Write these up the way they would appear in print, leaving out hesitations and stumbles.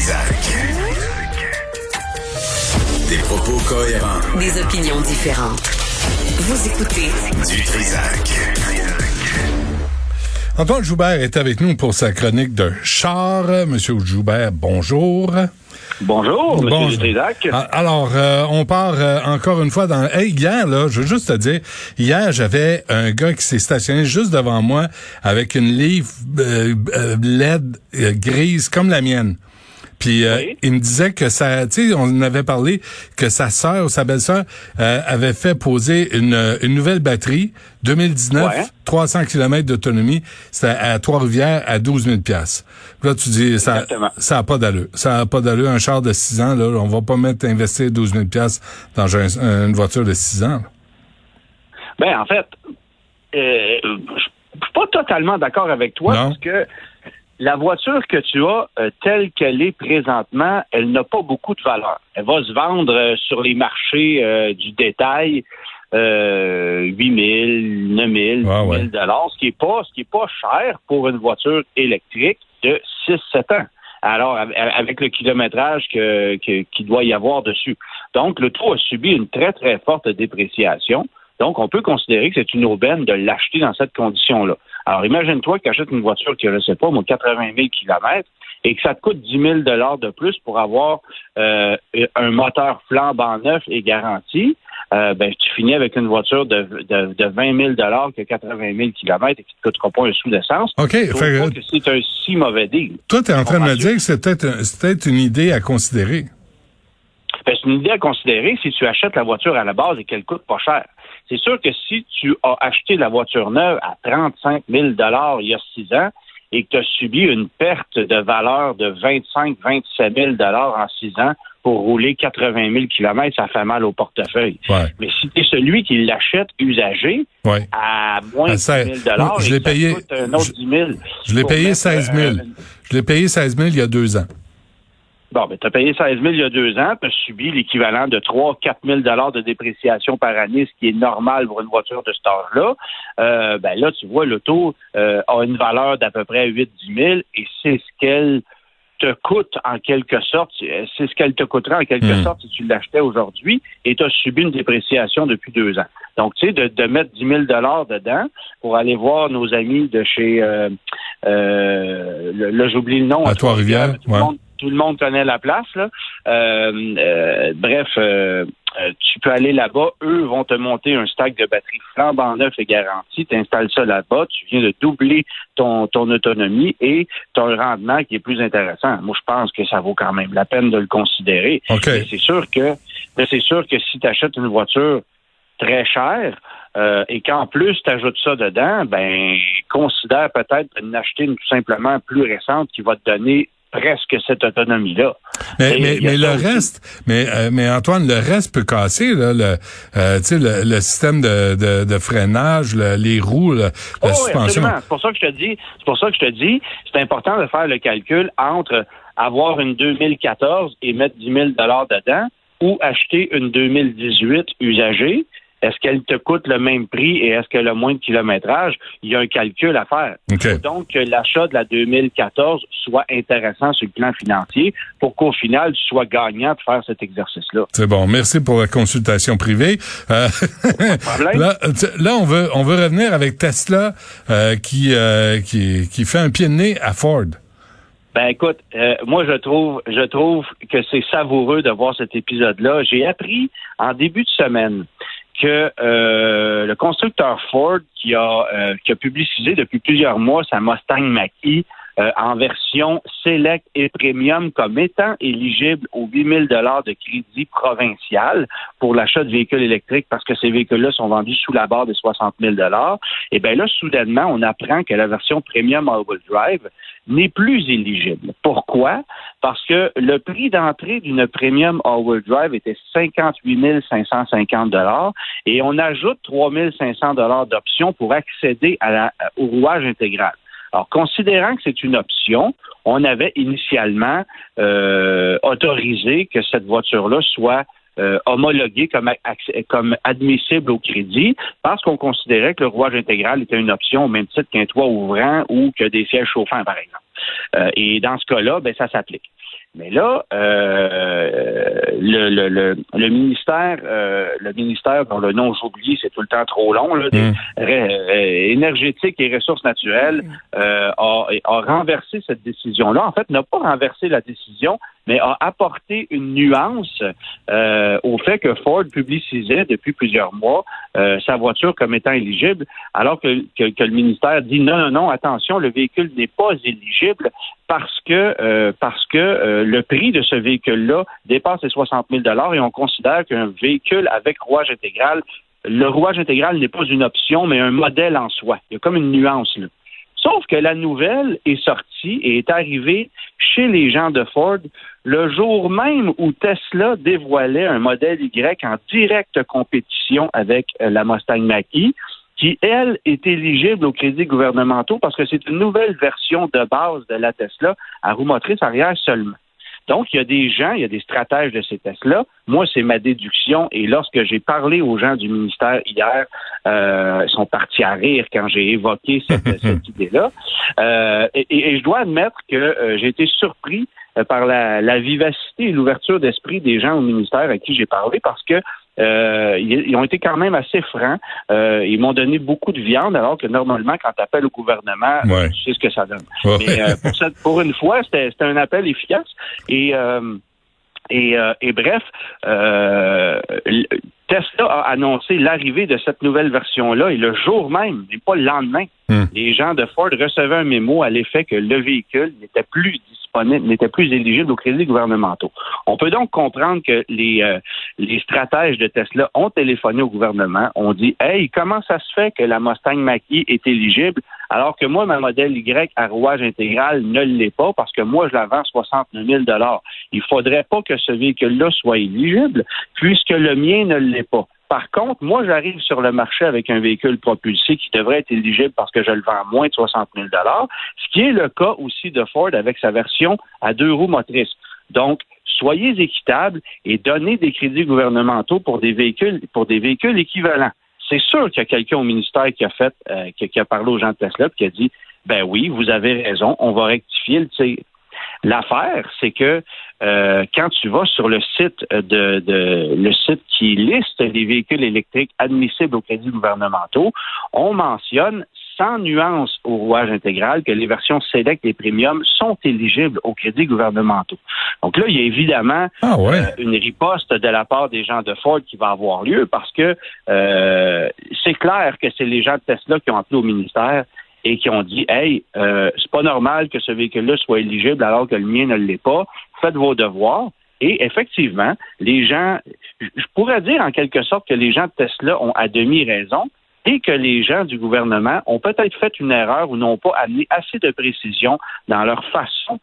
Trizac. Des propos cohérents. Des opinions différentes. Vous écoutez Du Trizac. Antoine Joubert est avec nous pour sa chronique de char. Monsieur Joubert, bonjour. Bonjour, Monsieur Trizac. Alors, on part encore une fois dans... Hey, hier, là, je veux juste te dire, hier, j'avais un gars qui s'est stationné juste devant moi avec une livre LED grise comme la mienne. Puis Oui. il me disait que ça, tu sais, on avait parlé que sa sœur ou sa belle-sœur avait fait poser une nouvelle batterie 2019, Ouais. 300 km d'autonomie, c'était à Trois-Rivières à 12 000 $. Là tu dis ça a pas d'allure. Ça a pas d'allure, un char de 6 ans là, on va pas investir 12 000 $ dans une voiture de 6 ans. Là. Ben en fait, je suis pas totalement d'accord avec toi Non. parce que la voiture que tu as, telle qu'elle est présentement, elle n'a pas beaucoup de valeur. Elle va se vendre sur les marchés du détail 8 000, 9 000, 10 000 $, ce qui est pas cher pour une voiture électrique de 6-7 ans. Alors, avec le kilométrage qu'il doit y avoir dessus. Donc, l'auto a subi une très, très forte dépréciation. Donc, on peut considérer que c'est une aubaine de l'acheter dans cette condition-là. Alors, imagine-toi que tu achètes une voiture qui a, je sais pas, 80 000 km et que ça te coûte 10 000 $ de plus pour avoir un moteur flambant neuf et garanti. Tu finis avec une voiture de 20 000 $ qui a 80 000 km et qui ne te coûtera pas un sou d'essence. OK. Je trouve pas que c'est un si mauvais deal. Toi, tu es en train de me dire que c'est peut-être une idée à considérer. Ben, c'est une idée à considérer si tu achètes la voiture à la base et qu'elle coûte pas cher. C'est sûr que si tu as acheté la voiture neuve à 35 000 $ il y a 6 ans et que tu as subi une perte de valeur de 25-27 000 $ en 6 ans pour rouler 80 000 km, ça fait mal au portefeuille. Ouais. Mais si tu es celui qui l'achète usagé à moins de 10 000 $ je l'ai payé, ça coûte un autre 10 000 je l'ai payé 16 000. Je l'ai payé 16 000 il y a 2 ans. Bon, ben, tu as payé 16 000 il y a 2 ans, tu as subi l'équivalent de 3-4 000 $ de dépréciation par année, ce qui est normal pour une voiture de cet âge-là. Là, tu vois, l'auto a une valeur d'à peu près 8-10 000 et c'est ce qu'elle te coûte en quelque sorte, c'est ce qu'elle te coûterait en quelque sorte si tu l'achetais aujourd'hui et tu as subi une dépréciation depuis 2 ans. Donc, tu sais, de mettre 10 000 $ dedans pour aller voir nos amis de chez, là, j'oublie le nom. À Trois-Rivières, Tout le monde connaît la place, là. Tu peux aller là-bas. Eux vont te monter un stack de batterie flambant neuf et garanti. Tu installes ça là-bas. Tu viens de doubler ton autonomie et tu as un rendement qui est plus intéressant. Moi, je pense que ça vaut quand même la peine de le considérer. Okay. Mais c'est sûr que si tu achètes une voiture très chère et qu'en plus tu ajoutes ça dedans, considère peut-être d'acheter une tout simplement plus récente qui va te donner presque cette autonomie-là. Mais le reste, mais Antoine, le reste peut casser, là, le système de freinage, les roues, la suspension. Absolument. C'est pour ça que je te dis, c'est important de faire le calcul entre avoir une 2014 et mettre 10 000 $ dedans ou acheter une 2018 usagée. Est-ce qu'elle te coûte le même prix et est-ce qu'elle a moins de kilométrage? Il y a un calcul à faire. Okay. Il faut donc que l'achat de la 2014 soit intéressant sur le plan financier pour qu'au final, tu sois gagnant de faire cet exercice-là. C'est bon. Merci pour la consultation privée. Pas de problème. Là, on veut revenir avec Tesla qui fait un pied de nez à Ford. Ben écoute, moi je trouve que c'est savoureux de voir cet épisode-là. J'ai appris en début de semaine que le constructeur Ford qui a publicisé depuis plusieurs mois sa Mustang Mach-E en version Select et Premium comme étant éligible aux 8 000 $ de crédit provincial pour l'achat de véhicules électriques parce que ces véhicules-là sont vendus sous la barre des 60 000 $. Et bien là, soudainement, on apprend que la version Premium All-Wheel Drive n'est plus éligible. Pourquoi? Parce que le prix d'entrée d'une Premium All-Wheel Drive était 58 550 $ et on ajoute 3 500 $ d'options pour accéder au rouage intégral. Alors, considérant que c'est une option, on avait initialement autorisé que cette voiture-là soit homologuée comme admissible au crédit parce qu'on considérait que le rouage intégral était une option au même titre qu'un toit ouvrant ou que des sièges chauffants, par exemple. Et dans ce cas-là, ça s'applique. Mais là, le ministère dont le nom j'oublie, c'est tout le temps trop long, là, énergétique et ressources naturelles, a renversé cette décision-là. En fait, n'a pas renversé la décision, mais a apporté une nuance au fait que Ford publicisait depuis plusieurs mois sa voiture comme étant éligible, alors que le ministère dit non, attention, le véhicule n'est pas éligible parce que le prix de ce véhicule-là dépasse les 60 000 $ et on considère qu'un véhicule avec rouage intégral, le rouage intégral n'est pas une option, mais un modèle en soi. Il y a comme une nuance là. Sauf que la nouvelle est sortie et est arrivée chez les gens de Ford le jour même où Tesla dévoilait un modèle Y en directe compétition avec la Mustang Mach-E, qui, elle, est éligible aux crédits gouvernementaux parce que c'est une nouvelle version de base de la Tesla à roue motrice arrière seulement. Donc, il y a des stratèges de ces tests-là. Moi, c'est ma déduction. Et lorsque j'ai parlé aux gens du ministère hier, ils sont partis à rire quand j'ai évoqué cette idée-là. Et je dois admettre que j'ai été surpris par la vivacité et l'ouverture d'esprit des gens au ministère à qui j'ai parlé parce que ils ont été quand même assez francs. Ils m'ont donné beaucoup de viande, alors que normalement, quand tu appelles au gouvernement, tu sais ce que ça donne. Ouais. Mais pour une fois, c'était un appel efficace. Et bref, Tesla a annoncé l'arrivée de cette nouvelle version-là et le jour même, mais pas le lendemain, les gens de Ford recevaient un mémo à l'effet que le véhicule n'était plus disponible, n'était plus éligible aux crédits gouvernementaux. On peut donc comprendre que les stratèges de Tesla ont téléphoné au gouvernement, ont dit « Hey, comment ça se fait que la Mustang Mach-E est éligible alors que moi, ma modèle Y à rouage intégral ne l'est pas parce que moi, je la vends 69 000 $. Il faudrait pas que ce véhicule-là soit éligible puisque le mien ne l'est pas. Par contre, moi, j'arrive sur le marché avec un véhicule propulsé qui devrait être éligible parce que je le vends à moins de 60 000 $, ce qui est le cas aussi de Ford avec sa version à 2 roues motrices. Donc, soyez équitables et donnez des crédits gouvernementaux pour des véhicules équivalents. C'est sûr qu'il y a quelqu'un au ministère qui a parlé aux gens de Tesla et qui a dit « Ben oui, vous avez raison, on va rectifier le tir ». L'affaire, c'est que quand tu vas sur le site le site qui liste les véhicules électriques admissibles aux crédits gouvernementaux, on mentionne sans nuance au rouage intégral que les versions Select et Premium sont éligibles aux crédits gouvernementaux. Donc là, il y a évidemment une riposte de la part des gens de Ford qui va avoir lieu parce que c'est clair que c'est les gens de Tesla qui ont appelé au ministère et qui ont dit « Hey, c'est pas normal que ce véhicule-là soit éligible alors que le mien ne l'est pas. Faites vos devoirs. » Et effectivement, les gens, je pourrais dire en quelque sorte que les gens de Tesla ont à demi raison et que les gens du gouvernement ont peut-être fait une erreur ou n'ont pas amené assez de précision dans leur façon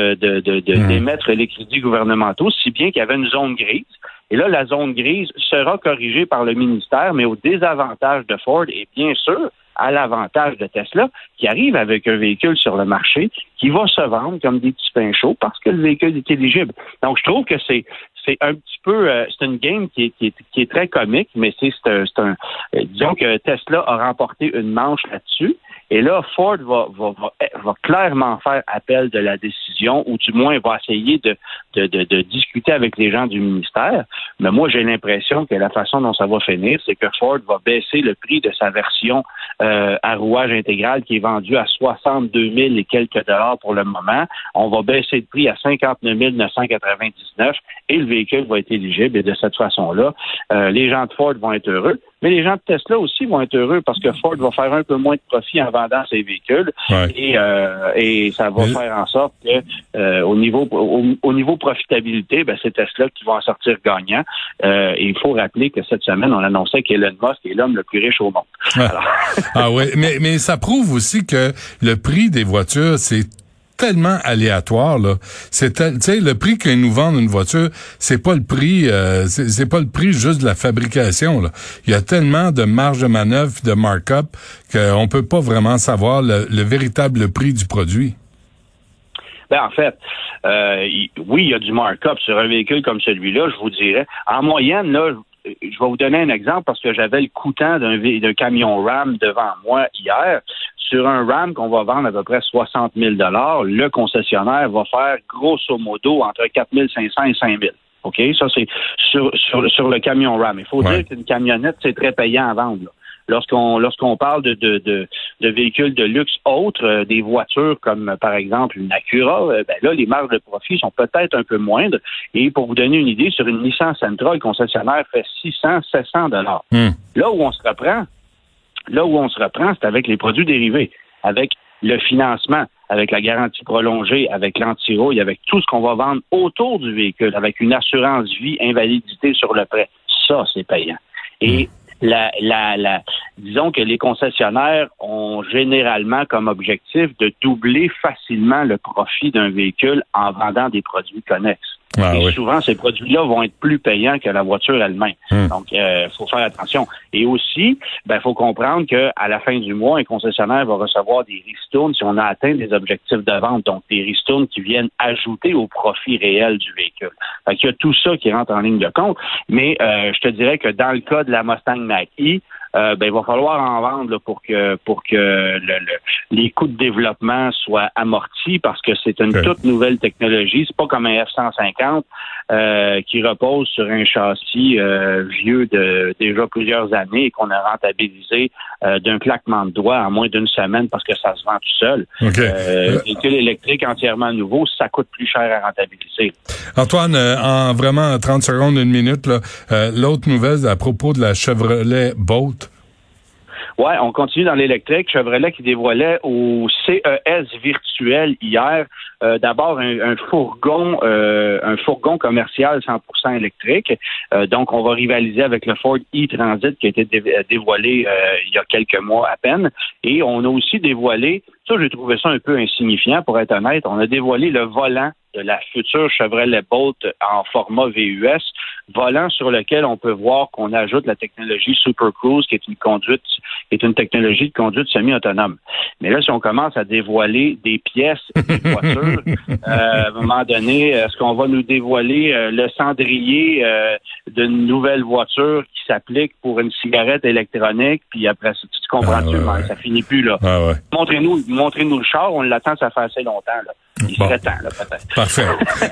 d'émettre les crédits gouvernementaux, si bien qu'il y avait une zone grise. Et là, la zone grise sera corrigée par le ministère, mais au désavantage de Ford et bien sûr à l'avantage de Tesla, qui arrive avec un véhicule sur le marché qui va se vendre comme des petits pains chauds parce que le véhicule est éligible. Donc, je trouve que c'est un petit peu, c'est une game qui est très comique, mais disons que Tesla a remporté une manche là-dessus. Et là, Ford va clairement faire appel de la décision, ou du moins va essayer de discuter avec les gens du ministère. Mais moi, j'ai l'impression que la façon dont ça va finir, c'est que Ford va baisser le prix de sa version à rouage intégral qui est vendue à 62 000 et quelques dollars pour le moment. On va baisser le prix à 59 999 et le véhicule va être éligible. Et de cette façon-là, les gens de Ford vont être heureux. Mais les gens de Tesla aussi vont être heureux parce que Ford va faire un peu moins de profit en vendant ses véhicules et ça va faire en sorte que au niveau profitabilité, c'est Tesla qui va en sortir gagnant. Et il faut rappeler que cette semaine, on annonçait qu'Elon Musk est l'homme le plus riche au monde. Alors... mais ça prouve aussi que le prix des voitures, c'est tellement aléatoire là. Tu sais, le prix qu'ils nous vendent une voiture, c'est pas le prix c'est pas le prix juste de la fabrication là. Il y a tellement de marge de manœuvre, de markup qu'on peut pas vraiment savoir le véritable prix du produit. En fait, oui, il y a du markup sur un véhicule comme celui-là, je vous dirais. En moyenne, là, je vais vous donner un exemple parce que j'avais le coûtant d'un camion Ram devant moi hier. sur un Ram qu'on va vendre à peu près 60 000 $, le concessionnaire va faire grosso modo entre 4 500 et 5 000. OK? Ça, c'est sur le camion Ram. Il faut dire qu'une camionnette, c'est très payant à vendre, là. Lorsqu'on parle de véhicules de luxe autres, des voitures comme par exemple une Acura, là les marges de profit sont peut-être un peu moindres. Et pour vous donner une idée, sur une Nissan Sentra, le concessionnaire fait 600-700 $. Là où on se reprend, c'est avec les produits dérivés, avec le financement, avec la garantie prolongée, avec l'anti-rouille, avec tout ce qu'on va vendre autour du véhicule, avec une assurance vie, invalidité sur le prêt. Ça, c'est payant. Et disons que les concessionnaires ont généralement comme objectif de doubler facilement le profit d'un véhicule en vendant des produits connexes. Souvent, ces produits-là vont être plus payants que la voiture elle-même. Donc, faut faire attention. Et aussi, faut comprendre qu'à la fin du mois, un concessionnaire va recevoir des ristournes si on a atteint des objectifs de vente. Donc, des ristournes qui viennent ajouter au profit réel du véhicule. Fait qu'il y a tout ça qui rentre en ligne de compte. Mais je te dirais que dans le cas de la Mustang Mach-E, il va falloir en vendre là, pour que les coûts de développement soient amortis parce que c'est une toute nouvelle technologie. C'est pas comme un F-150 qui repose sur un châssis vieux de déjà plusieurs années et qu'on a rentabilisé d'un claquement de doigts en moins d'une semaine parce que ça se vend tout seul. Véhicule électrique entièrement nouveau, ça coûte plus cher à rentabiliser. Antoine, en vraiment 30 secondes, une minute, là, l'autre nouvelle à propos de la Chevrolet Bolt. Ouais, on continue dans l'électrique. Chevrolet qui dévoilait au CES virtuel hier, d'abord un fourgon commercial 100% électrique. Donc, on va rivaliser avec le Ford e-Transit qui a été dévoilé il y a quelques mois à peine. Et on a aussi dévoilé, ça j'ai trouvé ça un peu insignifiant pour être honnête, on a dévoilé le volant de la future Chevrolet Bolt en format VUS, volant sur lequel on peut voir qu'on ajoute la technologie Super Cruise, qui est une technologie de conduite semi-autonome. Mais là, si on commence à dévoiler des pièces des voitures, à un moment donné, est-ce qu'on va nous dévoiler le cendrier d'une nouvelle voiture qui s'applique pour une cigarette électronique, puis après ça, tu comprends-tu, ça finit plus, là. Montrez-nous le char, on l'attend, ça fait assez longtemps, là. Il serait temps, là, peut-être. Parfait.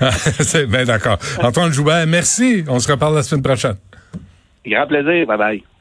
C'est bien d'accord. Antoine Joubert, merci. On se reparle la semaine prochaine. Grand plaisir. Bye bye.